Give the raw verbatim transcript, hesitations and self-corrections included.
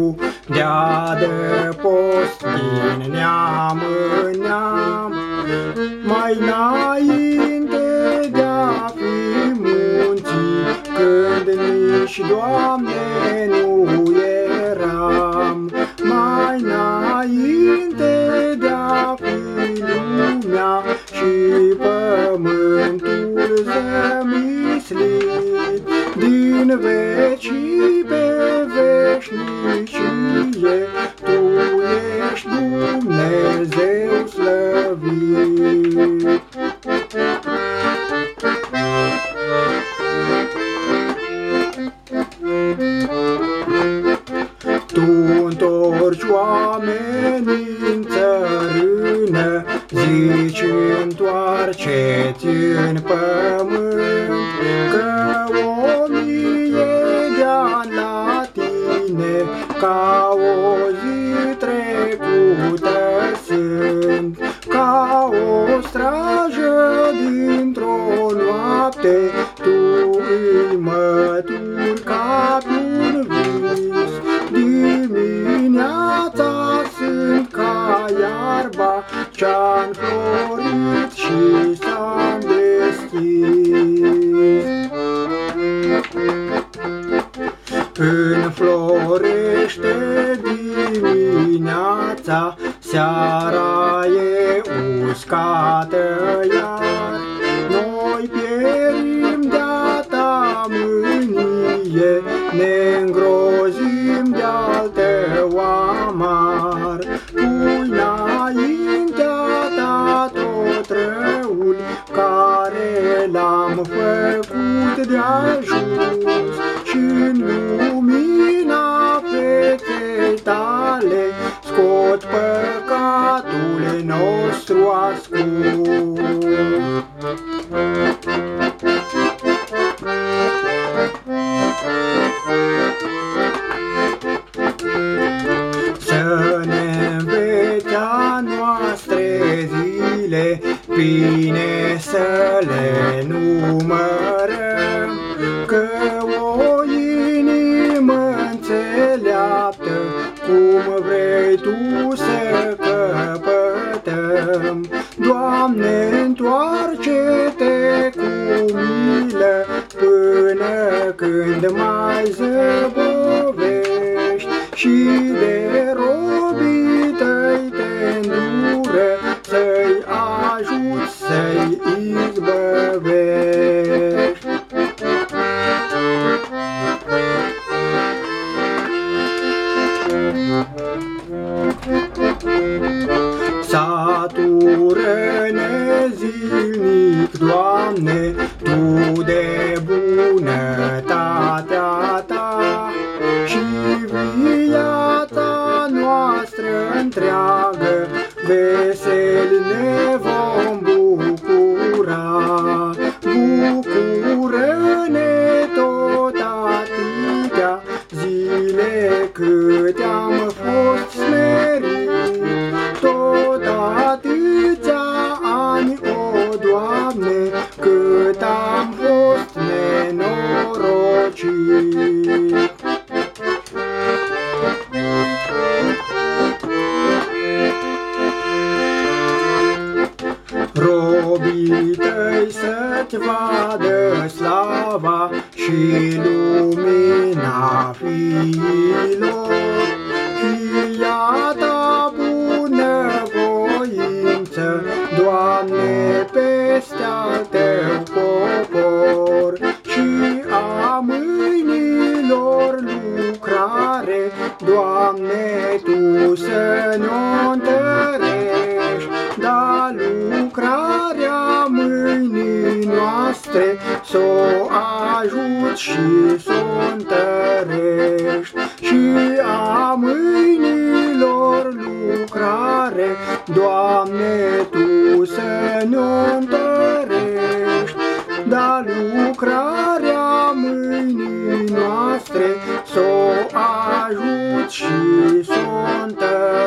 Dumnezeu de-a dăpost din neam în neam, mai înainte de-a fi munții, când nici, Doamne, nu eram, mai înainte de-a fi lumea și pământul zămislit, din vecii pe veșnicie, Tu ești Dumnezeu slăvit. Tu întorci oamenii în țărână, zici întoarceți în pământ, că o mie de-ani la Tine ca o zi trecută sunt, ca o strajă dintr-o noapte, Tu îi mături ca pe-un vis. Dimineața sunt ca iarba ce-a înflorit și s-a deschis. Înflorește dimineața, seara e uscată iar, noi pierim de-a Ta mânie, ne-ngrozim de-al Tău amar. Pui înaintea Ta tot răul care l-am făcut de-ajuns, și-n lumina feței Tale scot păcatul nostru ascuns. Să ne înveți a noastre zile, bine să le numărăm, că o inimă înțeleaptă cum vrei Tu să căpătăm. Doamne, întoarce-Te cu milă până când mai zăbovești, și de robii Tăi Te îndură să-i ajuți, să-i izbăvești. Satură-ne zilnic, Doamne, Tu de bunătatea Ta, și viața noastră întreagă veseli ne vom bucura. Bucură-ne tot atâtea zile cât am fost smerit, tot atâția ani, o Doamne, cât am fost nenorocit. Robii Tăi să-Ți vadă slava și lumina fiilor, fia Ta bunăvoință, Doamne, peste-al Tău popor, și a mâinilor lucrare, Doamne, Tu să ne-o întărești, da lucrarea mâinii noastre s-o ajuți și s-o întărești, și a mâinilor lucrare, Doamne, Tu să ne-o întărești, da lucrarea mâinii noastre s-o ajuți și s-o întărești.